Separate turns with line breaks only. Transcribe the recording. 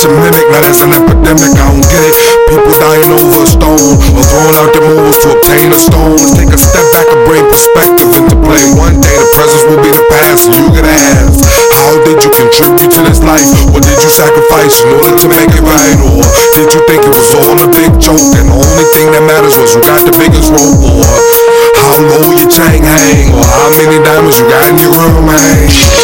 pandemic, now that's an epidemic, I don't get it. People dying over a stone, or throwing out their moves to obtain a stone. Let's take a step back and bring perspective into play. One day the present will be the past, and you gotta ask, how did you contribute to this life? What did you sacrifice in order to make it right? Or did you think it was all a big joke, and the only thing that matters was who got the biggest rope? Or how low your chain hang, or how many diamonds you got in your room, man?